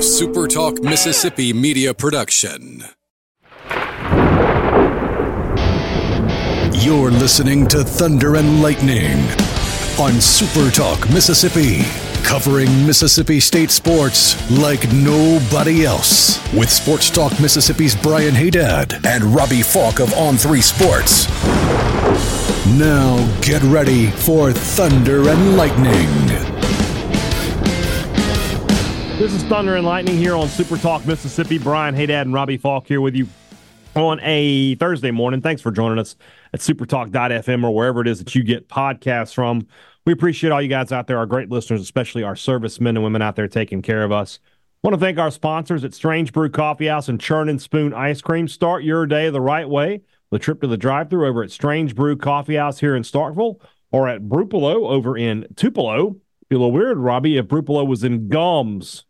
A Super Talk Mississippi media production. You're listening to Thunder and Lightning on Super Talk Mississippi, covering Mississippi State sports like nobody else. With Sports Talk Mississippi's Brian Haydad and Robbie Falk of On3 Sports. Now get ready for Thunder and Lightning. This is Thunder and Lightning here on Super Talk Mississippi. Brian Haydad and Robbie Falk here with you on a Thursday morning. Thanks for joining us at supertalk.fm or wherever it is that you get podcasts from. We appreciate all you guys out there, our great listeners, especially our servicemen and women out there taking care of us. Want to thank our sponsors at Strange Brew Coffee House and Churn and Spoon Ice Cream. Start your day the right way with a trip to the drive-thru over at Strange Brew Coffee House here in Starkville or at Brupolo over in Tupelo. Be a little weird, Robbie, if Brupolo was in Gums.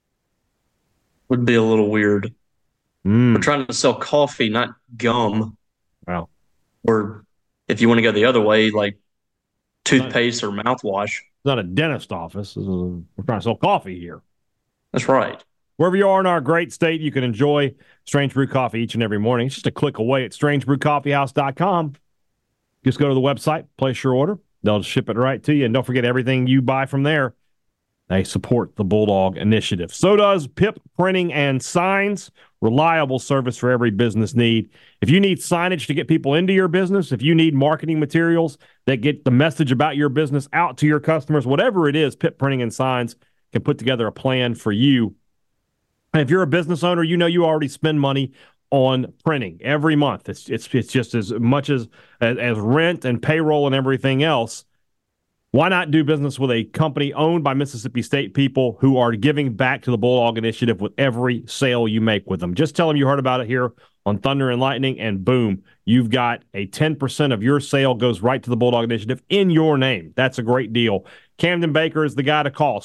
Would be a little weird. We're trying to sell coffee, not gum. Wow. Or if you want to go the other way, like toothpaste or mouthwash. It's not a dentist office. We're trying to sell coffee here. That's right. Wherever you are in our great state, you can enjoy Strange Brew Coffee each and every morning. It's just a click away at strangebrewcoffeehouse.com. Just go to the website, place your order. They'll ship it right to you. And don't forget, everything you buy from there, they support the Bulldog Initiative. So does PIP Printing and Signs, reliable service for every business need. If you need signage to get people into your business, if you need marketing materials that get the message about your business out to your customers, whatever it is, PIP Printing and Signs can put together a plan for you. And if you're a business owner, you know you already spend money on printing every month. It's just as much as rent and payroll and everything else. Why not do business with a company owned by Mississippi State people who are giving back to the Bulldog Initiative with every sale you make with them? Just tell them you heard about it here on Thunder and Lightning, and boom, you've got a 10% of your sale goes right to the Bulldog Initiative in your name. That's a great deal. Camden Baker is the guy to call,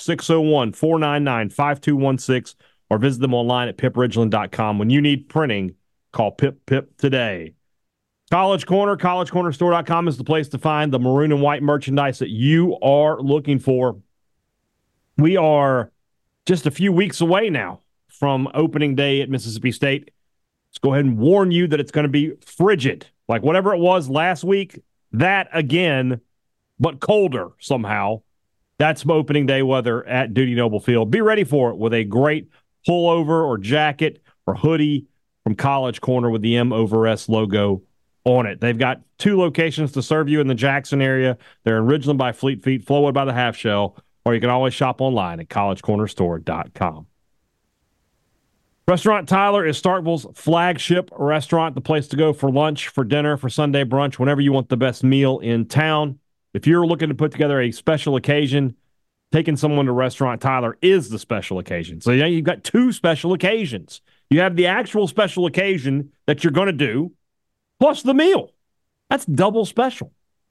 601-499-5216, or visit them online at pipridgeland.com. When you need printing, call Pip today. College Corner, collegecornerstore.com is the place to find the maroon and white merchandise that you are looking for. We are just a few weeks away now from opening day at Mississippi State. Let's go ahead and warn you that it's going to be frigid. Like whatever it was last week, that again, but colder somehow. That's opening day weather at Dudy Noble Field. Be ready for it with a great pullover or jacket or hoodie from College Corner with the M over S logo on it. They've got 2 locations to serve you in the Jackson area. They're in Ridgeland by Fleet Feet, Flowood by the Half Shell, or you can always shop online at collegecornerstore.com. Restaurant Tyler is Starkville's flagship restaurant, the place to go for lunch, for dinner, for Sunday brunch, whenever you want the best meal in town. If you're looking to put together a special occasion, taking someone to Restaurant Tyler is the special occasion. So yeah, you've got 2 special occasions. You have the actual special occasion that you're going to do, plus the meal. That's double special.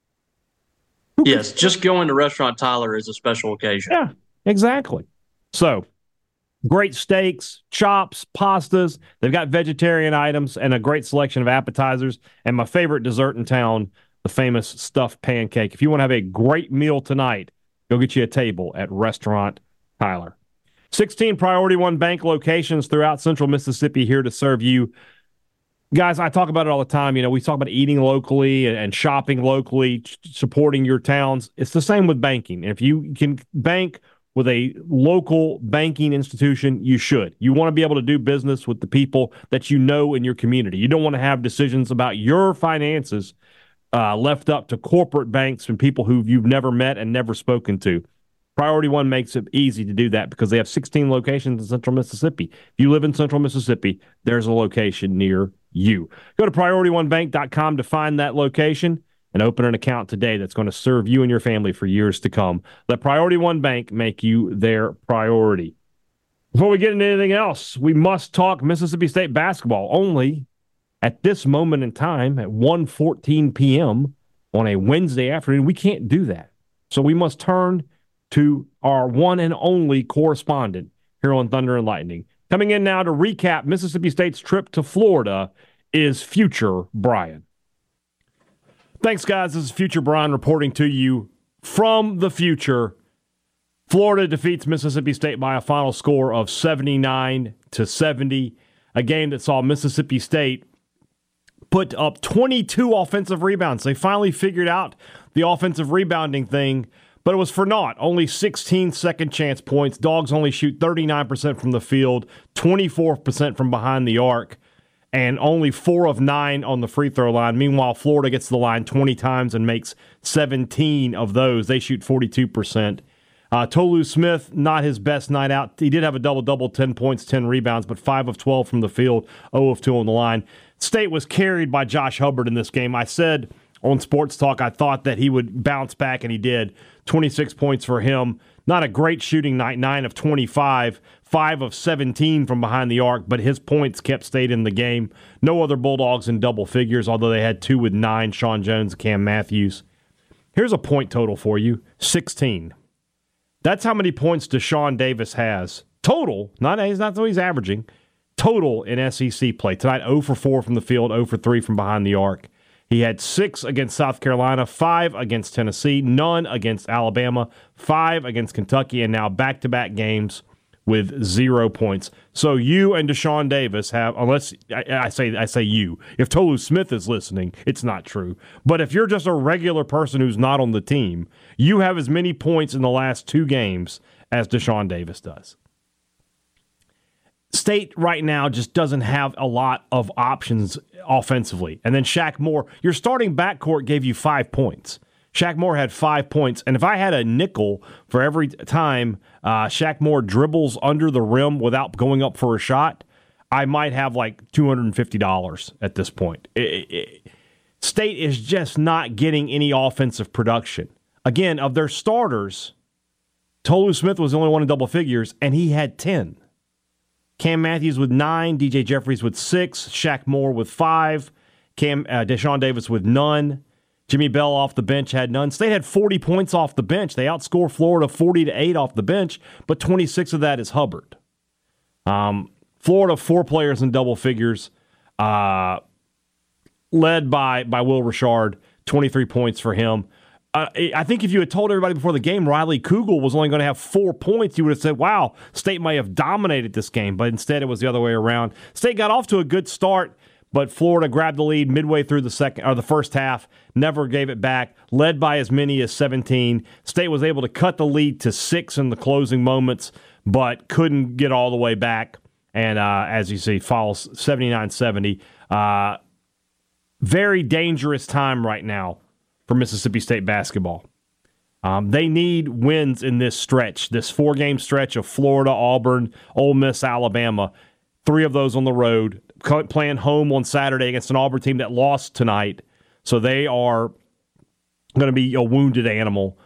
Yes, just going to Restaurant Tyler is a special occasion. Yeah, exactly. So, great steaks, chops, pastas. They've got vegetarian items and a great selection of appetizers. And my favorite dessert in town, the famous stuffed pancake. If you want to have a great meal tonight, go get you a table at Restaurant Tyler. 16 Priority One Bank locations throughout central Mississippi here to serve you. Guys, I talk about it all the time. You know, we talk about eating locally and shopping locally, supporting your towns. It's the same with banking. If you can bank with a local banking institution, you should. You want to be able to do business with the people that you know in your community. You don't want to have decisions about your finances left up to corporate banks and people who you've never met and never spoken to. Priority One makes it easy to do that because they have 16 locations in central Mississippi. If you live in central Mississippi, there's a location near you. Go to PriorityOneBank.com to find that location and open an account today that's going to serve you and your family for years to come. Let Priority One Bank make you their priority. Before we get into anything else, we must talk Mississippi State basketball. Only at this moment in time at 1:14 p.m. on a Wednesday afternoon, we can't do that. So we must turn to our one and only correspondent here on Thunder and Lightning. Coming in now to recap Mississippi State's trip to Florida is Future Brian. Thanks, guys. This is Future Brian reporting to you from the future. Florida defeats Mississippi State by a final score of 79-70, a game that saw Mississippi State put up 22 offensive rebounds. They finally figured out the offensive rebounding thing, but it was for naught. Only 16 second chance points. Dogs only shoot 39% from the field, 24% from behind the arc, and only 4 of 9 on the free throw line. Meanwhile, Florida gets to the line 20 times and makes 17 of those. They shoot 42%. Tolu Smith, not his best night out. He did have a double-double, 10 points, 10 rebounds, but 5 of 12 from the field, 0 of 2 on the line. State was carried by Josh Hubbard in this game. I said on Sports Talk I thought that he would bounce back, and he did. 26 points for him. Not a great shooting night, 9 of 25, 5 of 17 from behind the arc, but his points kept State in the game. No other Bulldogs in double figures, although they had 2 with 9, Sean Jones and Cam Matthews. Here's a point total for you, 16. That's how many points Deshaun Davis has. Total, he's not what he's averaging. Total in SEC play. Tonight, 0 for 4 from the field, 0 for 3 from behind the arc. He had 6 against South Carolina, 5 against Tennessee, none against Alabama, 5 against Kentucky, and now back-to-back games with 0 points. So you and Deshaun Davis have, unless I say you, if Tolu Smith is listening, it's not true. But if you're just a regular person who's not on the team, you have as many points in the last 2 games as Deshaun Davis does. State right now just doesn't have a lot of options offensively. And then Shaq Moore, your starting backcourt gave you 5 points. Shaq Moore had 5 points. And if I had a nickel for every time Shaq Moore dribbles under the rim without going up for a shot, I might have like $250 at this point. State is just not getting any offensive production. Again, of their starters, Tolu Smith was the only one in double figures, and he had 10. Cam Matthews with 9, DJ Jeffries with 6, Shaq Moore with 5, Deshaun Davis with none. Jimmy Bell off the bench had none. State had 40 points off the bench. They outscored Florida 40-8 off the bench, but 26 of that is Hubbard. Florida, 4 players in double figures, led by Will Richard, 23 points for him. I think if you had told everybody before the game Riley Kugel was only going to have 4 points, you would have said, wow, State may have dominated this game, but instead it was the other way around. State got off to a good start, but Florida grabbed the lead midway through the first half, never gave it back, led by as many as 17. State was able to cut the lead to 6 in the closing moments, but couldn't get all the way back. And as you see, falls 79-70. Very dangerous time right now for Mississippi State basketball. They need wins in this stretch, this 4-game stretch of Florida, Auburn, Ole Miss, Alabama. 3 of those on the road, playing home on Saturday against an Auburn team that lost tonight. So they are going to be a wounded animal.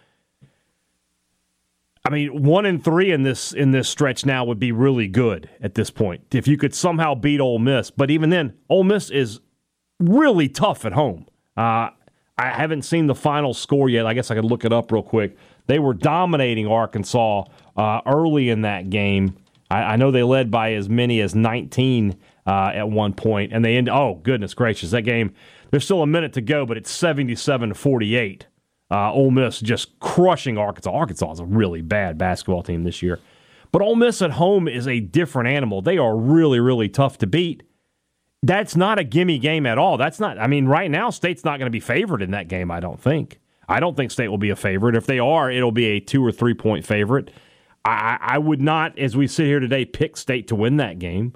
I mean, 1-3 in this stretch now would be really good at this point if you could somehow beat Ole Miss. But even then, Ole Miss is really tough at home. I haven't seen the final score yet. I guess I could look it up real quick. They were dominating Arkansas early in that game. I know they led by as many as 19 at one point, and they end. Oh goodness gracious, that game! There's still a minute to go, but it's 77-48. Ole Miss just crushing Arkansas. Arkansas is a really bad basketball team this year, but Ole Miss at home is a different animal. They are really, really tough to beat. That's not a gimme game at all. That's not. I mean, right now, State's not going to be favored in that game. I don't think. I don't think State will be a favorite. If they are, it'll be a 2 or 3 point favorite. I would not, as we sit here today, pick State to win that game.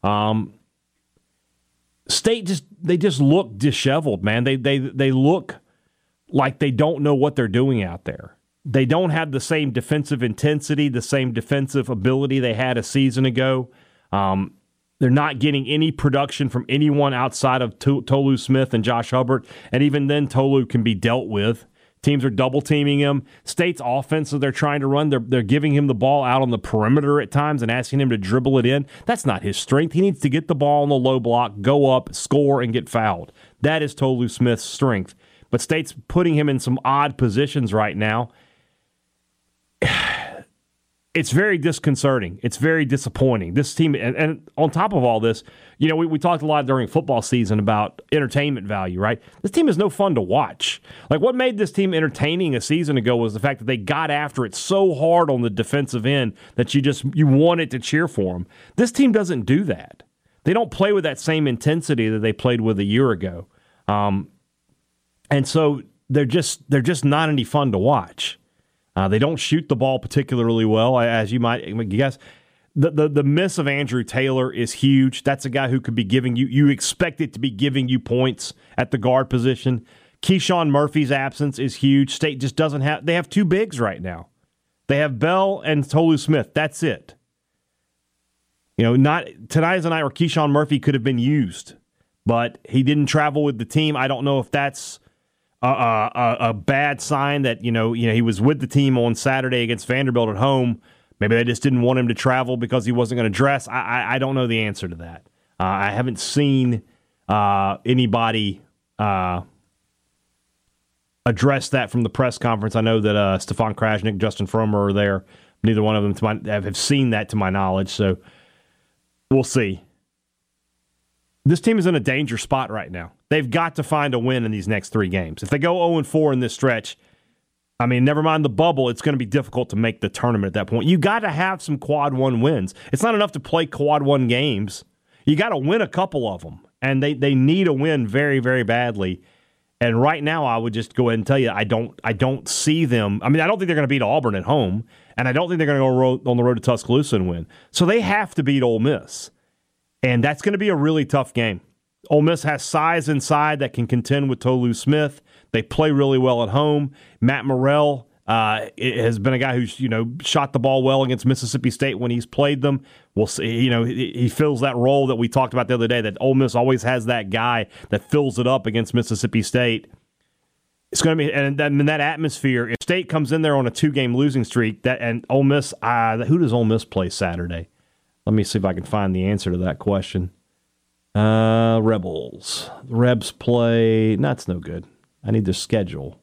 State just look disheveled, man. They look like they don't know what they're doing out there. They don't have the same defensive intensity, the same defensive ability they had a season ago. They're not getting any production from anyone outside of Tolu Smith and Josh Hubbard, and even then Tolu can be dealt with. Teams are double-teaming him. State's offense that they're trying to run, they're giving him the ball out on the perimeter at times and asking him to dribble it in. That's not his strength. He needs to get the ball on the low block, go up, score, and get fouled. That is Tolu Smith's strength. But State's putting him in some odd positions right now. it's very disconcerting. It's very disappointing. This team, and on top of all this, we talked a lot during football season about entertainment value, right? This team is no fun to watch. Like, what made this team entertaining a season ago was the fact that they got after it so hard on the defensive end that you wanted to cheer for them. This team doesn't do that. They don't play with that same intensity that they played with a year ago. And so they're just not any fun to watch. They don't shoot the ball particularly well, as you might guess. The miss of Andrew Taylor is huge. That's a guy who could be giving you expect it to be giving you points at the guard position. Keyshawn Murphy's absence is huge. State just doesn't have – they have two bigs right now. They have Bell and Tolu Smith. That's it. Tonight is a night where Keyshawn Murphy could have been used, but he didn't travel with the team. I don't know if that's a bad sign that he was with the team on Saturday against Vanderbilt at home. Maybe they just didn't want him to travel because he wasn't going to dress. I don't know the answer to that. I haven't seen anybody address that from the press conference. I know that Stefan Krajnik, Justin Fromer are there. Neither one of them have seen that to my knowledge, so we'll see. This team is in a danger spot right now. They've got to find a win in these next 3 games. If they go 0-4 in this stretch, never mind the bubble, it's going to be difficult to make the tournament at that point. You got to have some quad 1 wins. It's not enough to play quad 1 games. You got to win a couple of them, and they need a win very, very badly. And right now, I would just go ahead and tell you, I don't see them. I don't think they're going to beat Auburn at home, and I don't think they're going to go on the road to Tuscaloosa and win. So they have to beat Ole Miss. And that's going to be a really tough game. Ole Miss has size inside that can contend with Tolu Smith. They play really well at home. Matt Morrell has been a guy who's shot the ball well against Mississippi State when he's played them. We'll see. He fills that role that we talked about the other day. That Ole Miss always has that guy that fills it up against Mississippi State. It's going to be, and in that atmosphere, if State comes in there on a 2-game losing streak, and Ole Miss, who does Ole Miss play Saturday? Let me see if I can find the answer to that question. Rebels. The Rebs play... That's no good. I need their schedule.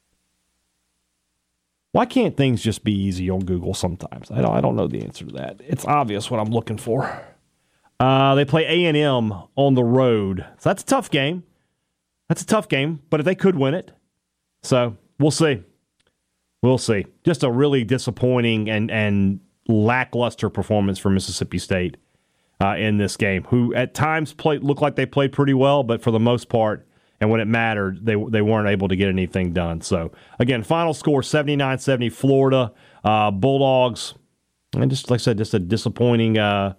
Why can't things just be easy on Google sometimes? I don't know the answer to that. It's obvious what I'm looking for. They play A&M on the road. So that's a tough game. But if they could win it. So we'll see. We'll see. Just a really disappointing and lackluster performance for Mississippi State in this game, who at times looked like they played pretty well, but for the most part, and when it mattered, they weren't able to get anything done. So, again, final score 79-70 Florida. Bulldogs, and just like I said, just a disappointing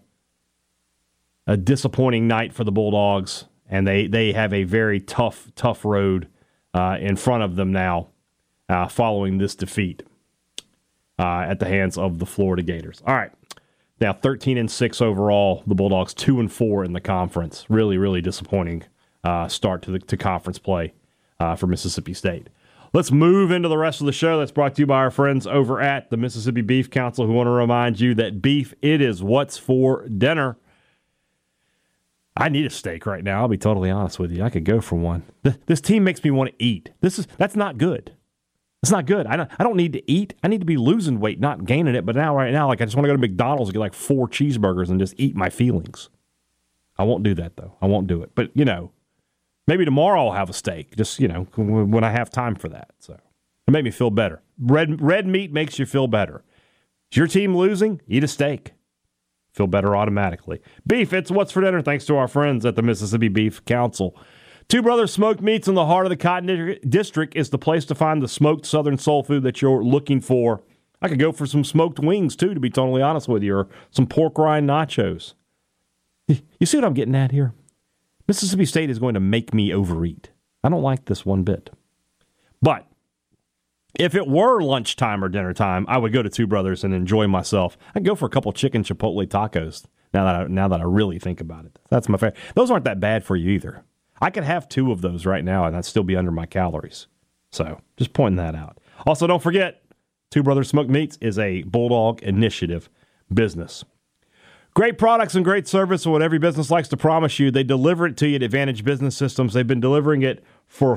night for the Bulldogs, and they have a very tough road in front of them now following this defeat at the hands of the Florida Gators. All right. Now 13-6 overall. The Bulldogs 2-4 in the conference. Really, really disappointing start to conference play for Mississippi State. Let's move into the rest of the show. That's brought to you by our friends over at the Mississippi Beef Council, who want to remind you that beef, it is what's for dinner. I need a steak right now. I'll be totally honest with you. I could go for one. This team makes me want to eat. That's not good. It's not good. I don't need to eat. I need to be losing weight, not gaining it. But right now, I just want to go to McDonald's and get 4 cheeseburgers and just eat my feelings. I won't do that, though. I won't do it. But, maybe tomorrow I'll have a steak, just, when I have time for that. So it made me feel better. Red meat makes you feel better. Is your team losing? Eat a steak. Feel better automatically. Beef, it's what's for dinner, thanks to our friends at the Mississippi Beef Council. Two Brothers Smoked Meats in the heart of the Cotton District is the place to find the smoked Southern soul food that you're looking for. I could go for some smoked wings, too, to be totally honest with you, or some pork rind nachos. You see what I'm getting at here? Mississippi State is going to make me overeat. I don't like this one bit. But if it were lunchtime or dinner time, I would go to Two Brothers and enjoy myself. I'd go for a couple chicken chipotle tacos, now that I really think about it. That's my favorite. Those aren't that bad for you either. I could have 2 of those right now, and I'd still be under my calories. So, just pointing that out. Also, don't forget, Two Brothers Smoked Meats is a Bulldog Initiative business. Great products and great service are what every business likes to promise you. They deliver it to you at Advantage Business Systems. They've been delivering it for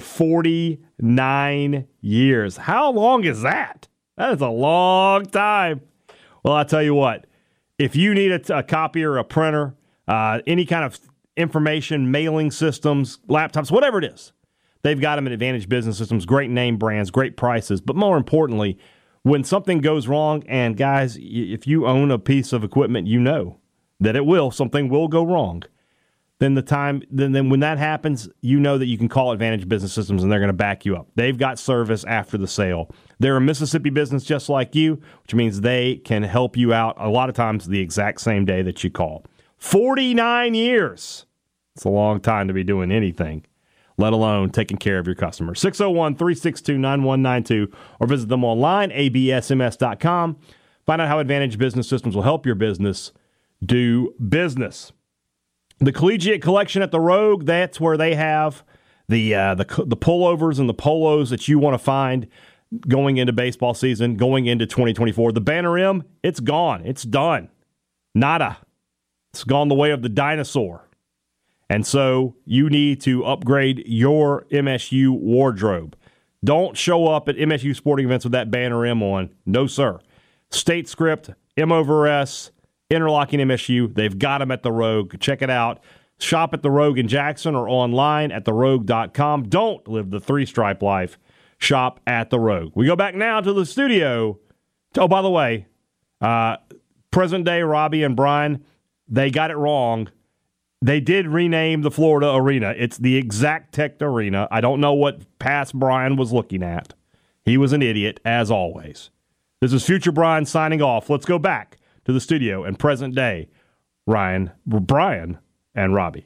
49 years. How long is that? That is a long time. Well, I tell you what, if you need a copier, a printer, any kind of information, mailing systems, laptops, whatever it is, they've got them at Advantage Business Systems. Great name brands, great prices. But more importantly, when something goes wrong, and guys, if you own a piece of equipment, you know that something will go wrong. Then when that happens, you know that you can call Advantage Business Systems and they're going to back you up. They've got service after the sale. They're a Mississippi business just like you, which means they can help you out a lot of times the exact same day that you call. 49 years. It's a long time to be doing anything, let alone taking care of your customers. 601-362-9192 or visit them online, absms.com. Find out how Advantage Business Systems will help your business do business. The Collegiate Collection at the Rogue, that's where they have the pullovers and the polos that you want to find going into baseball season, going into 2024. The Banner M, it's gone. It's done. Nada. It's gone the way of the dinosaur. And so you need to upgrade your MSU wardrobe. Don't show up at MSU sporting events with that Banner M on. No, sir. State Script, M over S, Interlocking MSU. They've got them at the Rogue. Check it out. Shop at the Rogue in Jackson or online at therogue.com. Don't live the three-stripe life. Shop at the Rogue. We go back now to the studio. Oh, by the way, present day Robbie and Brian, they got it wrong. They did rename the Florida Arena. It's the Exactech Arena. I don't know what past Brian was looking at. He was an idiot, as always. This is Future Brian signing off. Let's go back to the studio and present day Brian and Robbie.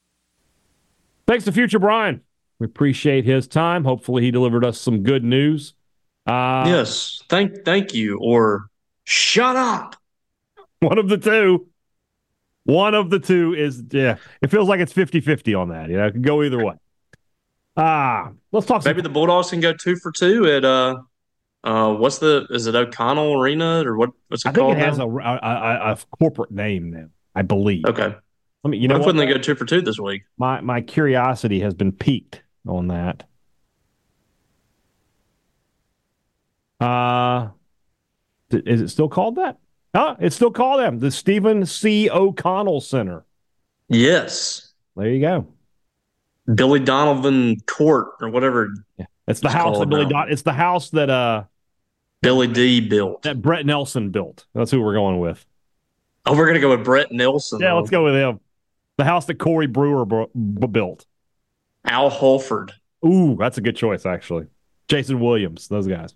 Thanks to Future Brian. We appreciate his time. Hopefully he delivered us some good news. Yes. Thank you. Or shut up. One of the two. One of the two is, it feels like it's 50-50 on that. It could go either way. Let's talk. Maybe the Bulldogs can go 2 for 2 at, is it O'Connell Arena or what's it called? I think it has a corporate name now, I believe. Okay. Why couldn't they go 2 for 2 this week? My curiosity has been piqued on that. Is it still called that? It's still called them, the Stephen C. O'Connell Center. Yes. There you go. Billy Donovan Court or whatever. Yeah. It's the house that it's the house that Billy D built. That Brett Nelson built. That's who we're going with. Oh, we're gonna go with Brett Nelson. Yeah, let's go with him. The house that Corey Brewer built. Al Holford. Ooh, that's a good choice, actually. Jason Williams, those guys.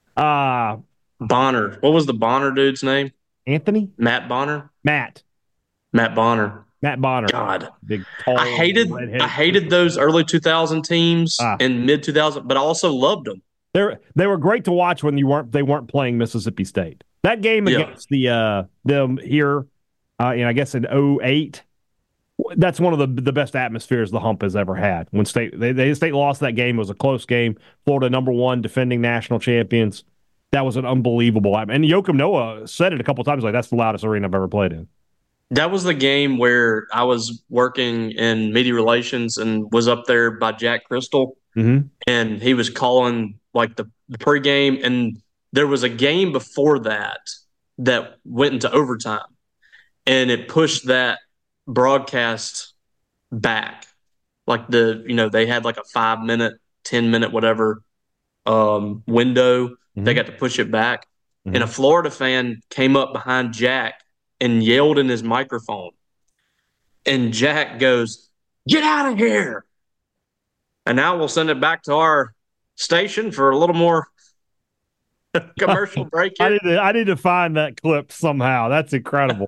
Bonner. What was the Bonner dude's name? Anthony? Matt Bonner? Matt Bonner. Matt Bonner. God. Big, tall, I hated those early 2000 teams and mid 2000, but I also loved them. They were great to watch when they weren't playing Mississippi State. That game against them here, I guess in 2008, that's one of the best atmospheres the Hump has ever had. When State lost that game, it was a close game. Florida #1 defending national champions. That was an unbelievable atmosphere. And Joakim Noah said it a couple times, like, that's the loudest arena I've ever played in. That was the game where I was working in media relations and was up there by Jack Crystal, and he was calling like the pregame, and there was a game before that went into overtime, and it pushed that broadcast back. Like they had like a 5-minute, 10-minute, whatever window. They got to push it back, and a Florida fan came up behind Jack and yelled in his microphone. And Jack goes, "Get out of here." And now we'll send it back to our station for a little more commercial break here. I need to find that clip somehow. That's incredible.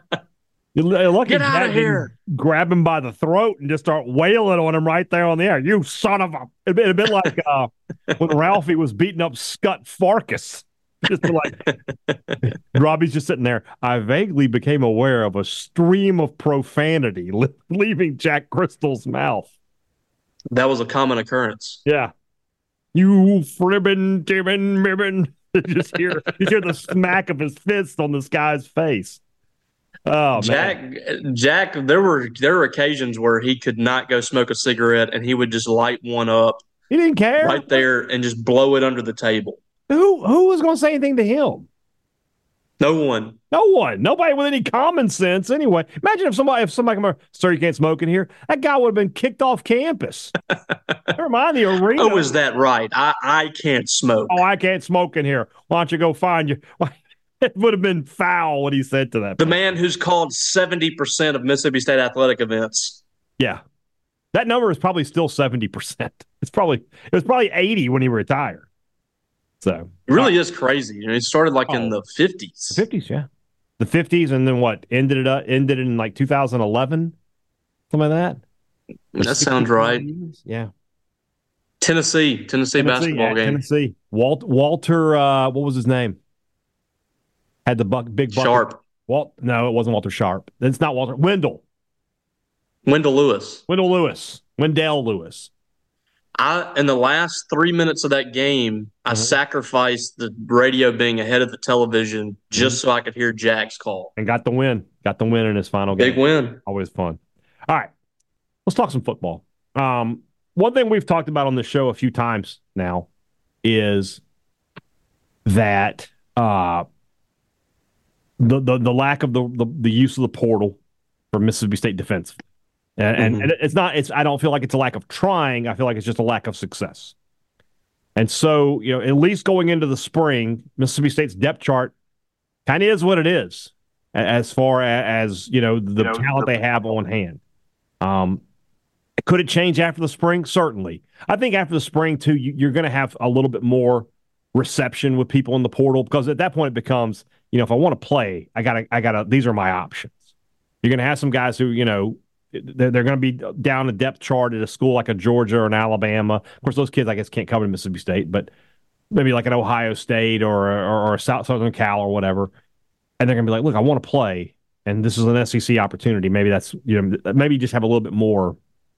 Look Get at out Jack of here. Grab him by the throat and just start wailing on him right there on the air. You son of a... It'd been like when Ralphie was beating up Scott Farkas. Just like Robbie's just sitting there. I vaguely became aware of a stream of profanity leaving Jack Crystal's mouth. That was a common occurrence. Yeah. You fribbin', tibbin', mibbin'. You hear the smack of his fist on this guy's face. Oh, Jack, there were occasions where he could not go smoke a cigarette and he would just light one up. He didn't care. Right there and just blow it under the table. Who was going to say anything to him? No one. No one. Nobody with any common sense anyway. Imagine if somebody come, sir, you can't smoke in here. That guy would have been kicked off campus. Never mind the arena. Oh, is that right? I can't smoke. Oh, I can't smoke in here. Why don't you go find you? It would have been foul what he said to that. The man who's called 70% of Mississippi State athletic events. Yeah. That number is probably still 70%. It was probably 80 when he retired. So it really is crazy. You know, he started in the 50s. The 50s, yeah. The 50s, and then what? Ended in like 2011, something like that. That sounds right. Years? Yeah. Tennessee basketball game. Tennessee. Walter, what was his name? Had the big bucket. Sharp. No, it wasn't Walter Sharp. It's not Walter. Wendell Lewis. Wendell Lewis. In the last 3 minutes of that game, I sacrificed the radio being ahead of the television just so I could hear Jack's call. And got the win. Got the win in his final game. Big win. Always fun. All right. Let's talk some football. One thing we've talked about on the show a few times now is that the lack of the use of the portal for Mississippi State defense. And I don't feel like it's a lack of trying. I feel like it's just a lack of success. And so, at least going into the spring, Mississippi State's depth chart kind of is what it is as far as, the talent they have on hand. Could it change after the spring? Certainly. I think after the spring, too, you're going to have a little bit more reception with people in the portal, because at that point it becomes, if I want to play, I gotta, these are my options. You're going to have some guys who, they're going to be down the depth chart at a school like a Georgia or an Alabama. Of course, those kids, I guess, can't come to Mississippi State, but maybe like an Ohio State or a Southern Cal or whatever. And they're going to be like, look, I want to play, and this is an SEC opportunity. Maybe that's, maybe just have a little bit more,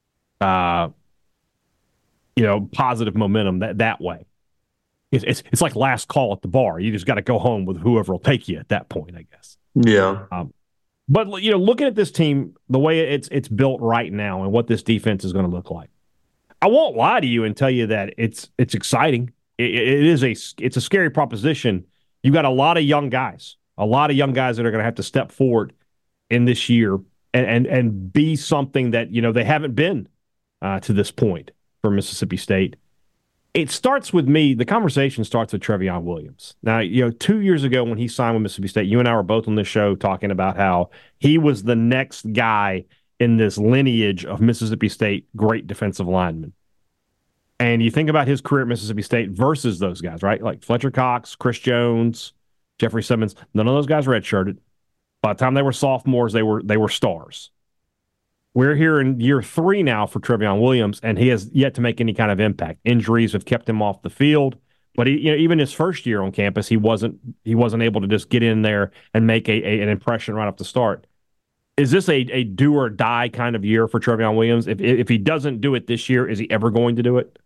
positive momentum that way. It's like last call at the bar. You just got to go home with whoever will take you at that point, I guess. Yeah. But looking at this team, the way it's built right now, and what this defense is going to look like, I won't lie to you and tell you that it's exciting. It's a scary proposition. You got a lot of young guys that are going to have to step forward in this year and be something that they haven't been to this point for Mississippi State. It starts with me. The conversation starts with Trevion Williams. Now, 2 years ago when he signed with Mississippi State, you and I were both on this show talking about how he was the next guy in this lineage of Mississippi State great defensive linemen. And you think about his career at Mississippi State versus those guys, right? Like Fletcher Cox, Chris Jones, Jeffrey Simmons. None of those guys redshirted. By the time they were sophomores, they were stars. We're here in year 3 now for Trevion Williams, and he has yet to make any kind of impact. Injuries have kept him off the field, but he, even his first year on campus, he wasn't able to just get in there and make an impression right off the start. Is this a do or die kind of year for Trevion Williams? If he doesn't do it this year, is he ever going to do it?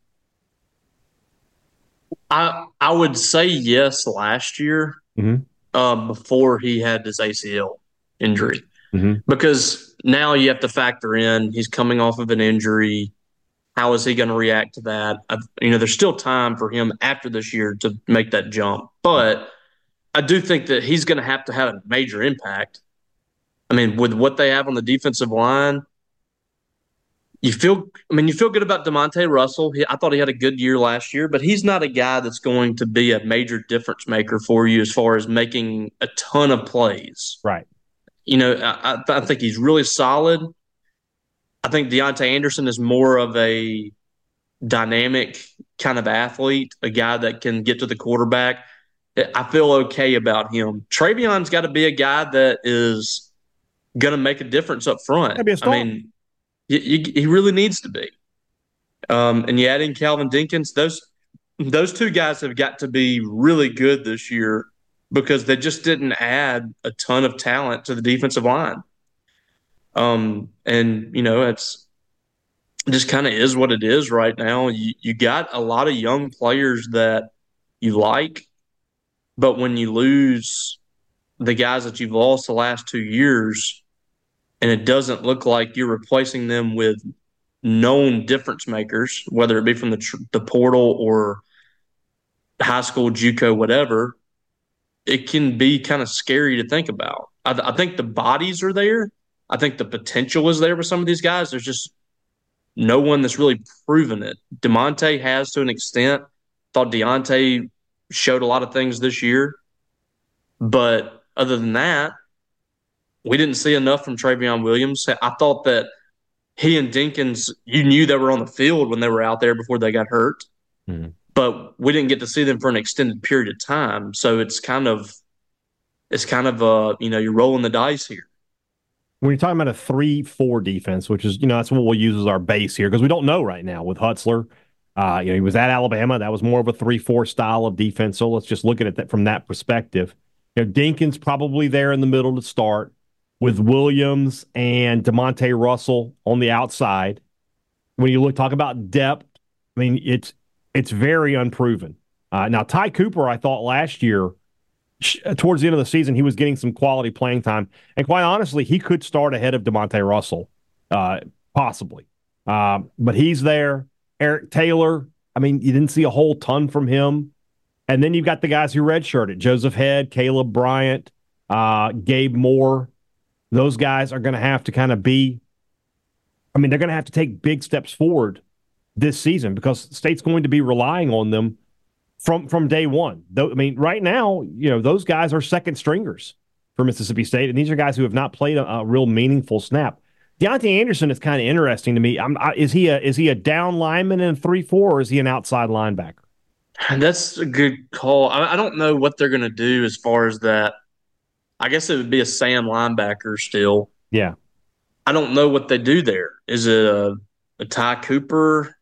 I would say yes last year, before he had his ACL injury. Because now you have to factor in he's coming off of an injury. How is he going to react to that? There's still time for him after this year to make that jump. But I do think that he's going to have a major impact. I mean, with what they have on the defensive line, you feel good about DeMonte Russell. I thought he had a good year last year, but he's not a guy that's going to be a major difference maker for you as far as making a ton of plays. Right. I think he's really solid. I think Deontay Anderson is more of a dynamic kind of athlete, a guy that can get to the quarterback. I feel okay about him. Trevion's got to be a guy that is going to make a difference up front. I mean, he really needs to be. And you add in Calvin Dinkins, those two guys have got to be really good this year, because they just didn't add a ton of talent to the defensive line. It's just kind of is what it is right now. You got a lot of young players that you like, but when you lose the guys that you've lost the last 2 years, and it doesn't look like you're replacing them with known difference makers, whether it be from the portal or high school, JUCO, whatever, it can be kind of scary to think about. I think the bodies are there. I think the potential is there with some of these guys. There's just no one that's really proven it. DeMonte has to an extent. Thought Deontay showed a lot of things this year. But other than that, we didn't see enough from Travion Williams. I thought that he and Dinkins, you knew they were on the field when they were out there before they got hurt. Mm-hmm. But we didn't get to see them for an extended period of time. So it's kind of you're rolling the dice here. When you're talking about a 3-4 defense, which is, that's what we'll use as our base here, because we don't know right now with Hutzler. He was at Alabama. That was more of a 3-4 style of defense. So let's just look at it from that perspective. Dinkins probably there in the middle to start with Williams and DeMonte Russell on the outside. When you talk about depth, I mean, it's very unproven. Now, Ty Cooper, I thought last year, towards the end of the season, he was getting some quality playing time. And quite honestly, he could start ahead of DeMonte Russell, possibly. But he's there. Eric Taylor, I mean, you didn't see a whole ton from him. And then you've got the guys who redshirted, Joseph Head, Caleb Bryant, Gabe Moore. Those guys are going to have to kind of they're going to have to take big steps forward this season because State's going to be relying on them from day one. Though, I mean, right now, those guys are second stringers for Mississippi State, and these are guys who have not played a real meaningful snap. Deontay Anderson is kind of interesting to me. Is he a down lineman in a 3-4, or is he an outside linebacker? That's a good call. I don't know what they're going to do as far as that. I guess it would be a Sam linebacker still. Yeah. I don't know what they do there. Is it a Ty Cooper?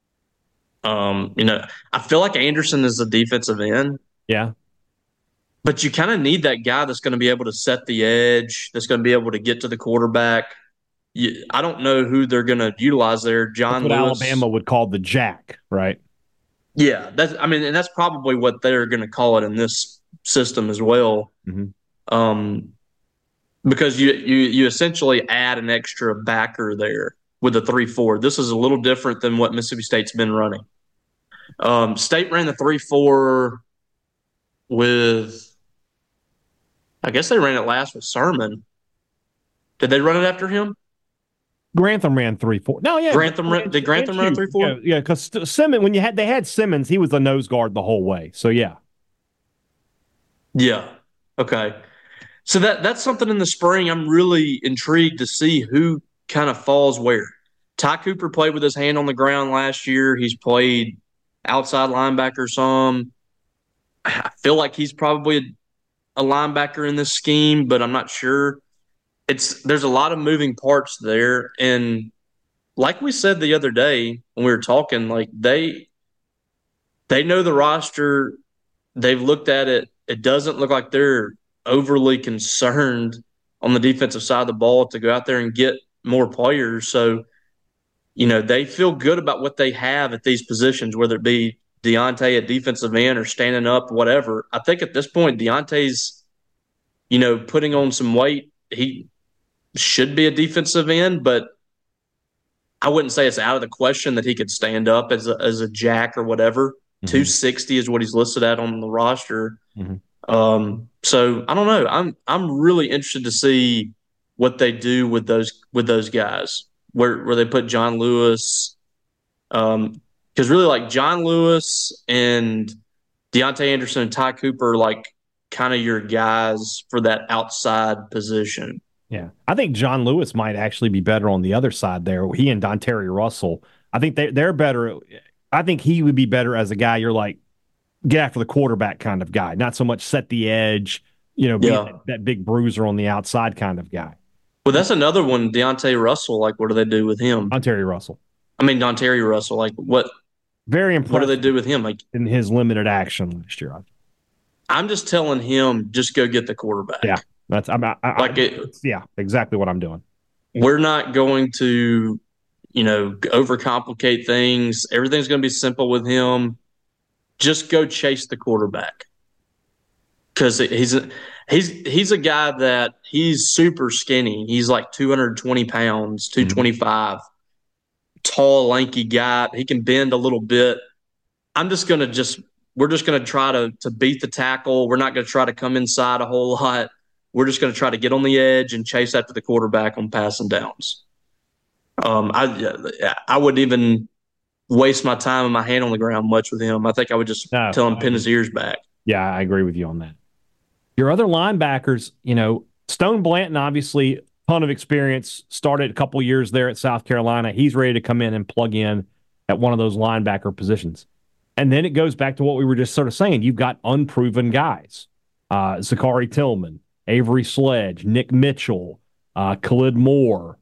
I feel like Anderson is the defensive end. Yeah. But you kind of need that guy that's going to be able to set the edge, that's going to be able to get to the quarterback. I don't know who they're going to utilize there. John Lewis. Lewis. Alabama would call the jack, right? Yeah, and that's probably what they're going to call it in this system as well. Mm-hmm. Because you essentially add an extra backer there with the 3-4. This is a little different than what Mississippi State's been running. State ran the 3-4 with, I guess they ran it last with Sermon. Did they run it after him? Grantham ran 3-4. No, yeah. Did Grantham run 3-4? Yeah, because Simmons, when they had Simmons, he was the nose guard the whole way. So yeah. Yeah. Okay. So that's something in the spring I'm really intrigued to see who kind of falls where. Ty Cooper played with his hand on the ground last year. He's played outside linebacker some. I feel like he's probably a linebacker in this scheme, but I'm not sure. There's a lot of moving parts there, and like we said the other day when we were talking, like they know the roster, they've looked at it. It doesn't look like they're overly concerned on the defensive side of the ball to go out there and get more players. So, they feel good about what they have at these positions, whether it be Deontay at defensive end or standing up, whatever. I think at this point, Deontay's, putting on some weight. He should be a defensive end, but I wouldn't say it's out of the question that he could stand up as a jack or whatever. Mm-hmm. 260 is what he's listed at on the roster. Mm-hmm. So I don't know. I'm really interested to see what they do with those guys, where they put John Lewis. Because really, like John Lewis and Deontay Anderson and Ty Cooper, like kind of your guys for that outside position. Yeah, I think John Lewis might actually be better on the other side there. He and Dontarie Russell, I think they're better. I think he would be better as a guy you're like, get after the quarterback kind of guy, not so much set the edge, that big bruiser on the outside kind of guy. Well, that's another one, Deontay Russell. Like, what do they do with him? Dontarie Russell. Like, what? Very impressive. What do they do with him? Like in his limited action last year. I'm just telling him, just go get the quarterback. Yeah. Yeah, exactly what I'm doing. We're not going to, overcomplicate things. Everything's going to be simple with him. Just go chase the quarterback, because he's a guy that he's super skinny. He's like 220 pounds, 225, tall, lanky guy. He can bend a little bit. I'm just going to we're just going to try to beat the tackle. We're not going to try to come inside a whole lot. We're just going to try to get on the edge and chase after the quarterback on passing downs. I wouldn't even waste my time and my hand on the ground much with him. I think I would just tell him pin his ears back. Yeah, I agree with you on that. Your other linebackers, Stone Blanton, obviously, ton of experience, started a couple years there at South Carolina. He's ready to come in and plug in at one of those linebacker positions. And then it goes back to what we were just sort of saying. You've got unproven guys. Zachary Tillman, Avery Sledge, Nick Mitchell, Khalid Moore,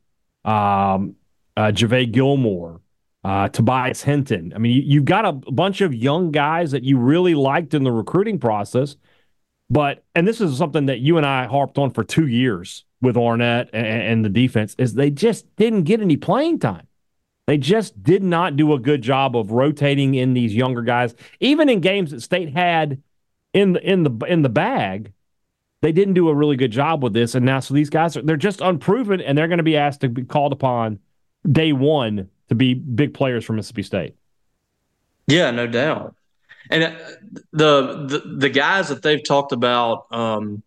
Javay Gilmore, Tobias Hinton. I mean, you've got a bunch of young guys that you really liked in the recruiting process. And this is something that you and I harped on for 2 years with Arnett and the defense, is they just didn't get any playing time. They just did not do a good job of rotating in these younger guys. Even in games that State had in the bag, they didn't do a really good job with this. And now, so these guys they're just unproven, and they're going to be asked to be called upon day one to be big players for Mississippi State. Yeah, no doubt. And the guys that they've talked about, some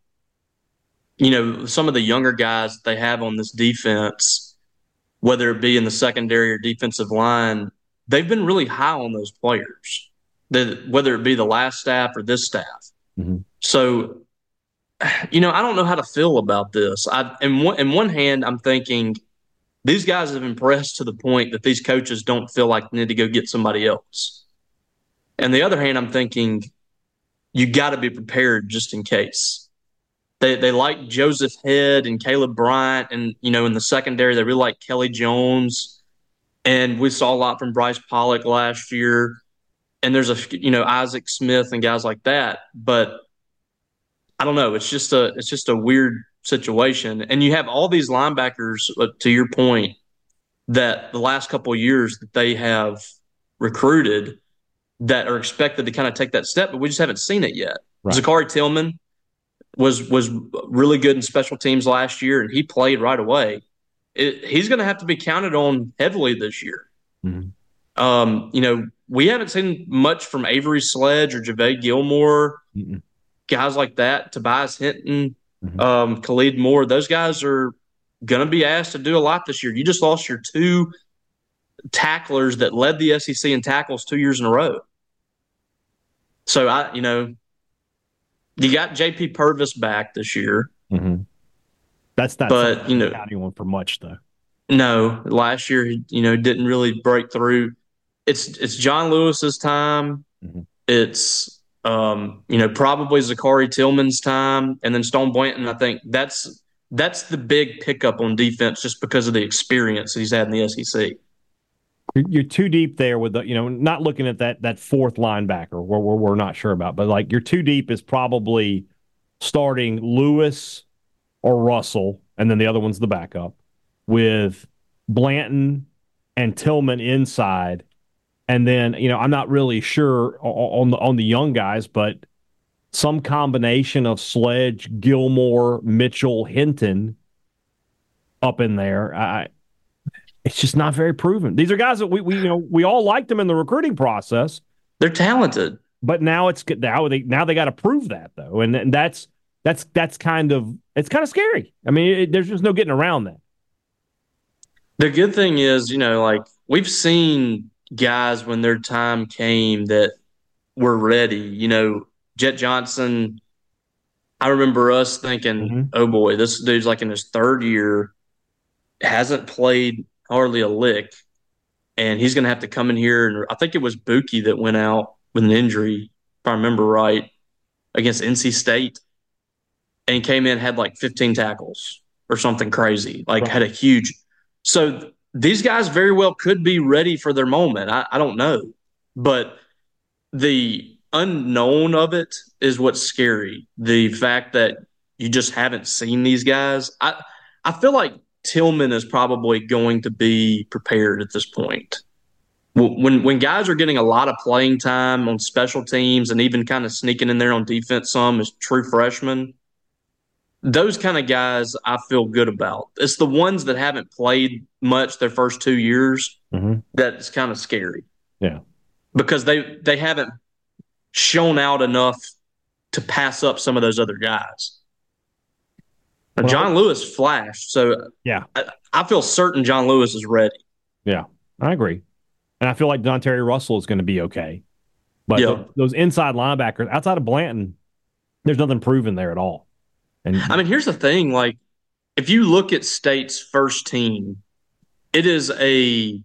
of the younger guys that they have on this defense, whether it be in the secondary or defensive line, they've been really high on those players, whether it be the last staff or this staff. Mm-hmm. So, I don't know how to feel about this. In one hand, I'm thinking these guys have impressed to the point that these coaches don't feel like they need to go get somebody else. And the other hand, I'm thinking you got to be prepared just in case. They like Joseph Head and Caleb Bryant, and in the secondary they really like Kelly Jones, and we saw a lot from Bryce Pollock last year. And there's Isaac Smith and guys like that, but I don't know. It's just a weird situation, and you have all these linebackers. To your point, that the last couple of years that they have recruited that are expected to kind of take that step, but we just haven't seen it yet. Right. Zachary Tillman was really good in special teams last year, and he played right away. He's going to have to be counted on heavily this year. Mm-hmm. We haven't seen much from Avery Sledge or Javay Gilmore, guys like that, Tobias Hinton, Khalid Moore. Those guys are going to be asked to do a lot this year. You just lost your two tacklers that led the SEC in tackles 2 years in a row. So, you got J.P. Purvis back this year. Mm-hmm. That's not counting one for much, though. No, last year, didn't really break through. It's John Lewis's time. Mm-hmm. It's, probably Zachary Tillman's time. And then Stone Blanton, I think that's the big pickup on defense just because of the experience he's had in the SEC. You're too deep there with not looking at that fourth linebacker where we're not sure about, but you're too deep is probably starting Lewis or Russell, and then the other one's the backup with Blanton and Tillman inside, and then I'm not really sure on the young guys, but some combination of Sledge, Gilmore, Mitchell, Hinton up in there. It's just not very proven. These are guys that we all liked them in the recruiting process. They're talented, but now they got to prove that though, and that's kind of scary. I mean, there's just no getting around that. The good thing is, we've seen guys when their time came that were ready. Jet Johnson. I remember us thinking, "Oh boy, this dude's like in his third year, hasn't played hardly a lick, and he's going to have to come in here." And I think it was Buki that went out with an injury, if I remember right, against NC State, and he came in, had like 15 tackles or something crazy, had a huge. So these guys very well could be ready for their moment. I don't know, but the unknown of it is what's scary. The fact that you just haven't seen these guys. I feel like Tillman is probably going to be prepared at this point. When guys are getting a lot of playing time on special teams and even kind of sneaking in there on defense some as true freshmen, those kind of guys I feel good about. It's the ones that haven't played much their first 2 years that's kind of scary. Yeah. Because they haven't shown out enough to pass up some of those other guys. Now, John Lewis flashed, so yeah, I feel certain John Lewis is ready. Yeah, I agree. And I feel like Dontarie Russell is going to be okay. But those inside linebackers, outside of Blanton, there's nothing proven there at all. And I mean, here's the thing. Like, if you look at State's first team, it is a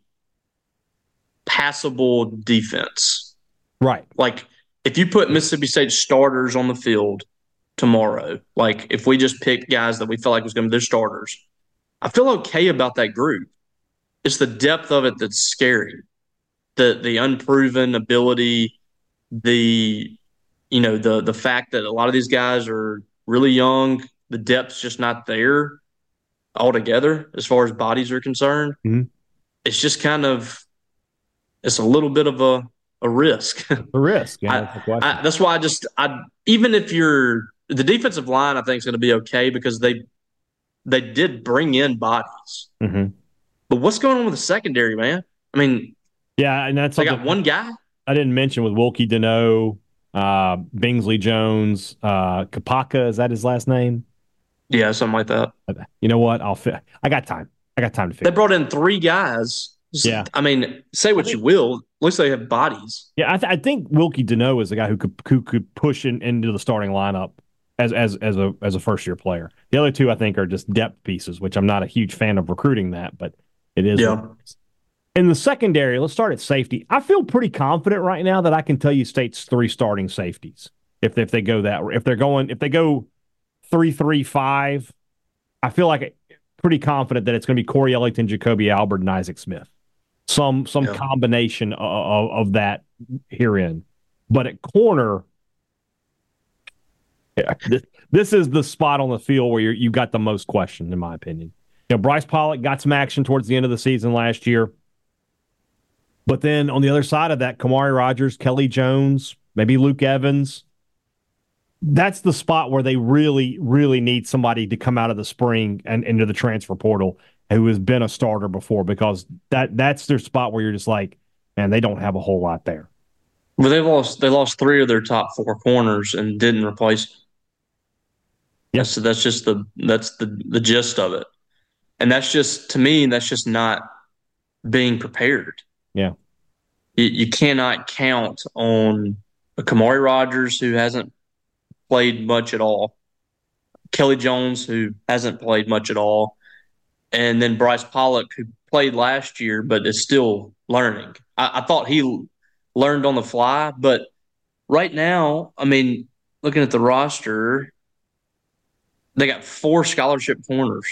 passable defense. Right. Like, if you put Mississippi State starters on the field tomorrow, like if we just picked guys that we felt like was going to be their starters, I feel okay about that group. It's the depth of it that's scary. The unproven ability, the fact that a lot of these guys are really young, the depth's just not there altogether as far as bodies are concerned. Mm-hmm. It's just it's a little bit of a risk. A risk. Yeah, that's why even if the defensive line, I think is going to be okay because they did bring in bodies. Mm-hmm. But what's going on with the secondary, man? I mean, yeah, and that's they got one guy. I didn't mention with Wilkie Deneau, Bingsley Jones, Kapaka. Is that his last name? Yeah, something like that. You know what? I got time. I got time to figure. They brought in 3 guys. Yeah. I mean, say what you will. Looks like they have bodies. Yeah, I think Wilkie Deneau is the guy who could push into the starting lineup as a first year player. The other 2 I think are just depth pieces, which I'm not a huge fan of recruiting that, but it is. Yeah. In the secondary, let's start at safety. I feel pretty confident right now that I can tell you State's 3 starting safeties. If they go if they go 3-3-5, I feel like pretty confident that it's going to be Corey Ellington, Jacoby Albert, and Isaac Smith. Some combination of that herein. But at corner, this is the spot on the field where you got the most question, in my opinion. Bryce Pollock got some action towards the end of the season last year. But then on the other side of that, Kamari Rogers, Kelly Jones, maybe Luke Evans. That's the spot where they really, really need somebody to come out of the spring and into the transfer portal who has been a starter before, because that's their spot where you're just like, man, they don't have a whole lot there. Well, they lost 3 of their top 4 corners and didn't replace. Yes, so that's just the gist of it, and that's just, to me, that's just not being prepared. Yeah, you cannot count on a Kamari Rogers who hasn't played much at all, Kelly Jones who hasn't played much at all, and then Bryce Pollock who played last year but is still learning. I thought he learned on the fly, but right now, I mean, looking at the roster, they got 4 scholarship corners.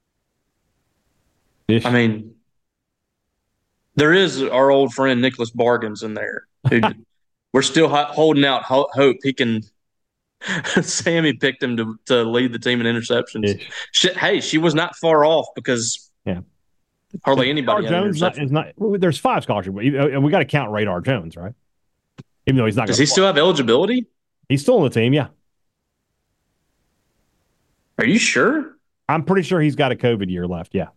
Ish. I mean, there is our old friend Nicholas Bargains in there. Who we're still holding out hope he can. Sammy picked him to lead the team in interceptions. She was not far off because hardly anybody had Jones is not. There's 5 scholarships, and we got to count Radar Jones, right? Even though he's not. Does he still have eligibility? He's still on the team, yeah. Are you sure? I'm pretty sure he's got a COVID year left, yeah.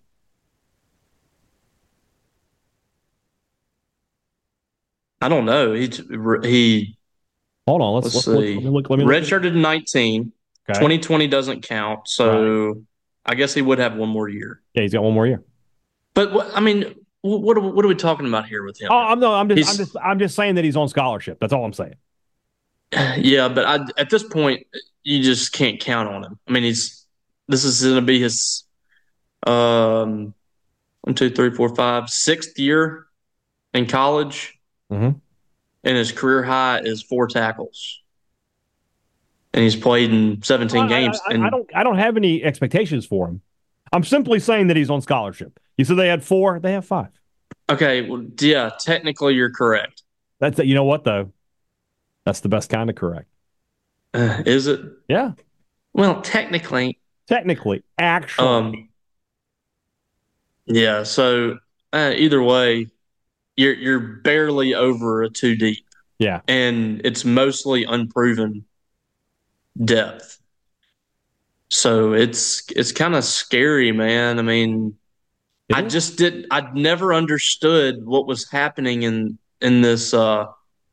I don't know. He hold on. Let's see. Let me redshirted in 19. Okay. 2020 doesn't count, so right. I guess he would have one more year. Yeah, he's got one more year. But what are we talking about here with him? Oh, I'm just saying that he's on scholarship. That's all I'm saying. Yeah, but at this point, you just can't count on him. I mean, this is going to be his 1, 2, 3, 4, 5, 6th year in college. Mm-hmm. And his career high is 4 tackles, and he's played in 17 games. I don't have any expectations for him. I'm simply saying that he's on scholarship. You said they had 4; they have 5. Okay, well, yeah, technically you're correct. That's you know what though? That's the best kind of correct. Is it? Yeah. Well, technically, actually. Yeah. So either way. You're barely over a 2 deep. Yeah. And it's mostly unproven depth. So it's kind of scary, man. I mean, I'd never understood what was happening in this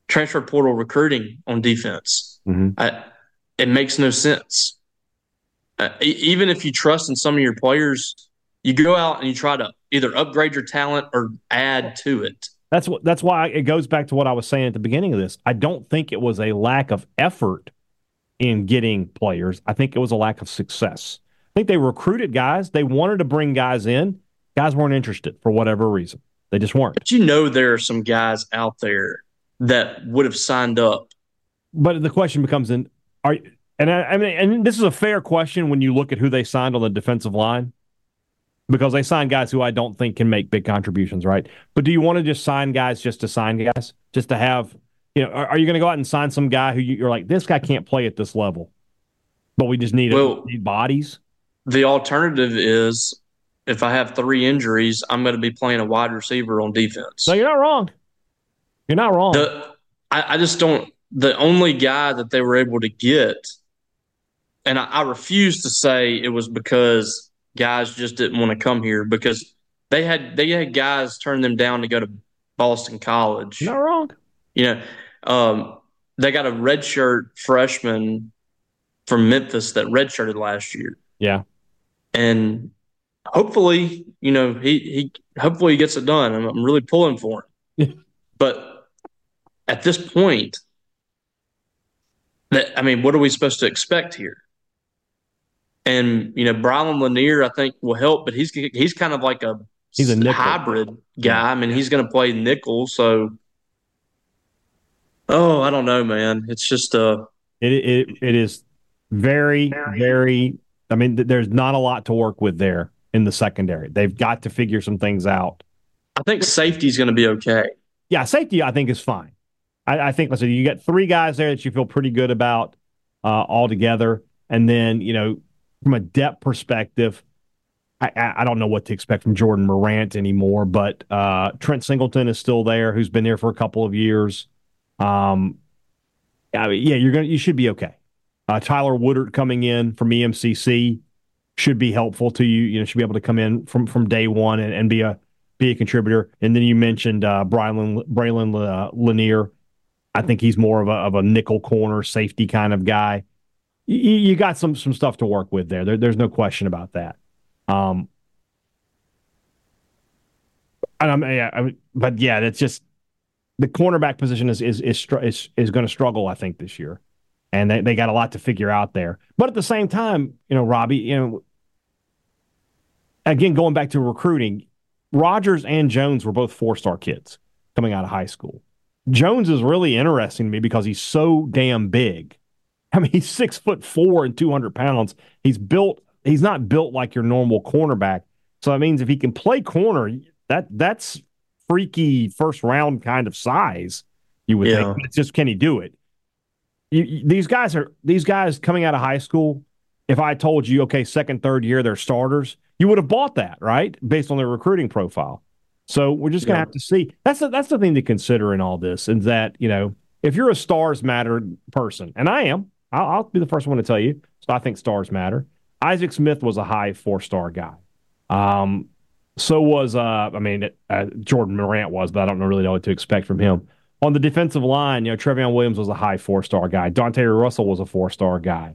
transfer portal recruiting on defense. Mm-hmm. It makes no sense. Even if you trust in some of your players, you go out and you try to either upgrade your talent or add to it. That's why it goes back to what I was saying at the beginning of this. I don't think it was a lack of effort in getting players. I think it was a lack of success. I think they recruited guys. They wanted to bring guys in. Guys weren't interested for whatever reason. They just weren't. But there are some guys out there that would have signed up. But the question becomes, and this is a fair question when you look at who they signed on the defensive line, because they signed guys who I don't think can make big contributions, right? But do you want to just sign guys just to sign guys, just to have, are you going to go out and sign some guy who you're like, this guy can't play at this level, but we just need bodies? The alternative is, if I have 3 injuries, I'm going to be playing a wide receiver on defense. No, you're not wrong. You're not wrong. I just don't. The only guy that they were able to get, and I refuse to say it was because guys just didn't want to come here, because they had guys turn them down to go to Boston College. Not wrong. They got a redshirt freshman from Memphis that redshirted last year. Yeah, and hopefully, he hopefully he gets it done. I'm really pulling for him. But at this point, what are we supposed to expect here? And Brylan Lanier, I think, will help, but he's kind of like he's a hybrid guy. He's going to play nickel, so I don't know, man. It's just it is very, very. There's not a lot to work with there in the secondary. They've got to figure some things out. I think safety is going to be okay. Yeah, safety I think is fine. I think, let's say, you got 3 guys there that you feel pretty good about all together, and then from a depth perspective, I don't know what to expect from Jordan Morant anymore, but Trent Singleton is still there, who's been there for a couple of years. You should be okay. Tyler Woodard coming in from EMCC should be helpful to you. Should be able to come in from day one and be a contributor. And then you mentioned Braylon Lanier. I think he's more of a nickel corner safety kind of guy. You got some stuff to work with there. There's no question about that. That's just the cornerback position is going to struggle, I think, this year, and they got a lot to figure out there. But at the same time, Robbie, again, going back to recruiting, Rogers and Jones were both 4-star kids coming out of high school. Jones is really interesting to me because he's so damn big. He's 6'4" and 200 pounds. He's not built like your normal cornerback. So that means if he can play corner, that's freaky first round kind of size, you would think. It's just, can he do it? These guys coming out of high school, if I told you, okay, second, third year, they're starters, you would have bought that, right? Based on their recruiting profile. So we're just going to have to see. That's the thing to consider in all this, is that, if you're a stars matter person, and I am, I'll be the first one to tell you, so I think stars matter. Isaac Smith was a high 4-star guy. So was, Jordan Morant was, but I don't really know what to expect from him. On the defensive line, Trevion Williams was a high 4-star guy. Dante Russell was a 4-star guy.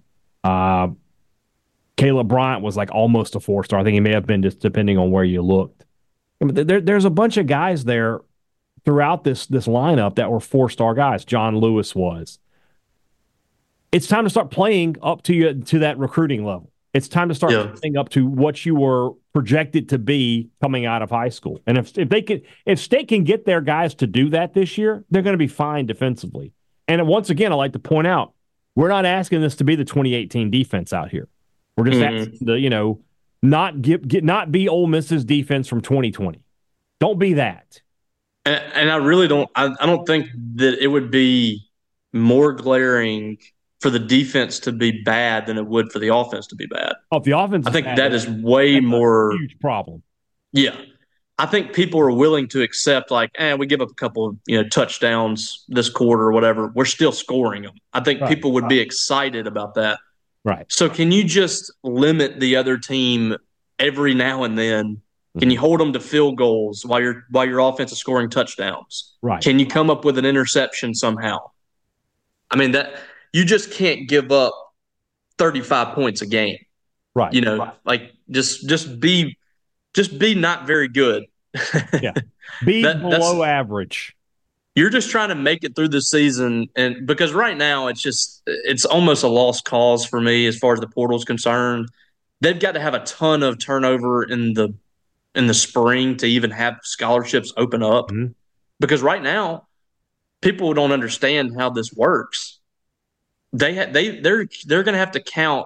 Caleb Bryant was like almost a 4-star. I think he may have been, just depending on where you looked. There's a bunch of guys there throughout this lineup that were 4-star guys. John Lewis was. It's time to start playing up to that recruiting level. It's time to start playing up to what you were projected to be coming out of high school. And if State can get their guys to do that this year, they're going to be fine defensively. And once again, I like to point out, we're not asking this to be the 2018 defense out here. We're just asking to, not be Ole Miss's defense from 2020. Don't be that. And I really don't. I don't think that it would be more glaring for the defense to be bad than it would for the offense to be bad. Oh, if the offense, I think that is way more a huge problem. Yeah, I think people are willing to accept, like, we give up a couple of touchdowns this quarter or whatever. We're still scoring them. I think people would be excited about that. Right. So can you just limit the other team every now and then Can you hold them to field goals while your offense is scoring touchdowns? Right. Can you come up with an interception somehow? I mean, that you just can't give up 35 points a game. Right. Like just be not very good. Yeah. Be below average. You're just trying to make it through the season, and because right now it's almost a lost cause for me as far as the portal is concerned. They've got to have a ton of turnover in the spring to even have scholarships open up. Mm-hmm. Because right now, people don't understand how this works. They're going to have to count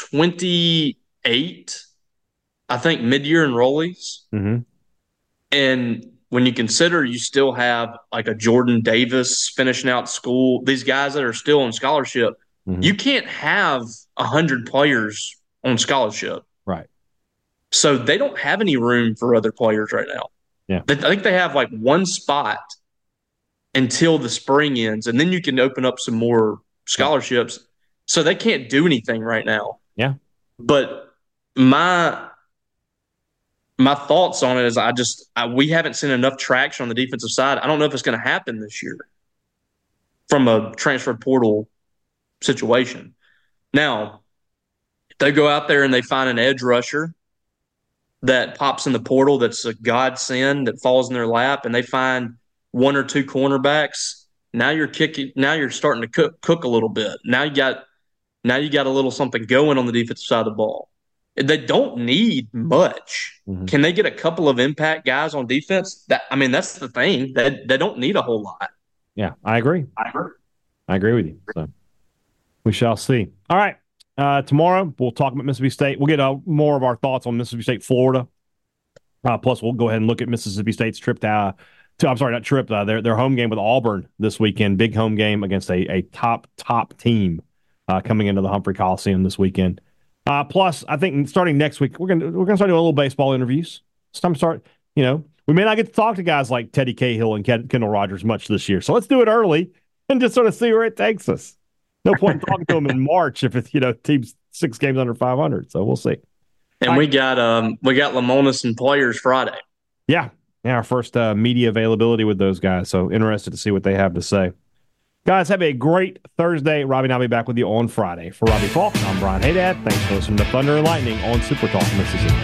28, I think, mid-year enrollees. Mm-hmm. And when you consider you still have like a Jordan Davis finishing out school, these guys that are still on scholarship, you can't have 100 players on scholarship. Right. So they don't have any room for other players right now. Yeah. I think they have like one spot until the spring ends, and then you can open up some more scholarships. Yeah. So they can't do anything right now. Yeah. But my thoughts on it is we haven't seen enough traction on the defensive side. I don't know if it's going to happen this year from a transfer portal situation. Now, if they go out there and they find an edge rusher that pops in the portal that's a godsend that falls in their lap, and they find one or two cornerbacks, now you're starting to cook a little bit. Now you got a little something going on the defensive side of the ball. They don't need much. Mm-hmm. Can they get a couple of impact guys on defense? That's the thing. They don't need a whole lot. Yeah, I agree. I agree with you. So we shall see. All right. Tomorrow we'll talk about Mississippi State. We'll get more of our thoughts on Mississippi State, Florida. Plus, we'll go ahead and look at Mississippi State's trip their home game with Auburn this weekend. Big home game against a top team coming into the Humphrey Coliseum this weekend. Plus, I think starting next week, we're gonna start doing a little baseball interviews. It's time to start. We may not get to talk to guys like Teddy Cahill and Kendall Rogers much this year, so let's do it early and just sort of see where it takes us. No point in talking to them in March if it's team's 6 games under 500. So we'll see. And we got Lamonis and Players Friday. Yeah, our first media availability with those guys. So interested to see what they have to say. Guys, have a great Thursday. Robbie and I'll be back with you on Friday. For Robbie Falk, I'm Brian Haydad. Thanks for listening to Thunder and Lightning on Super Talk Mississippi.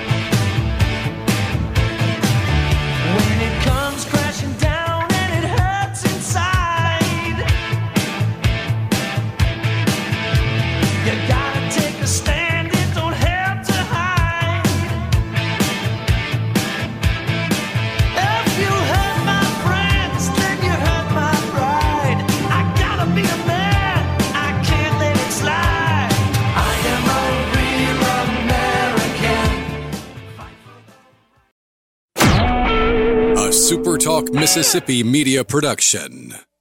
Super Talk Mississippi Media Production.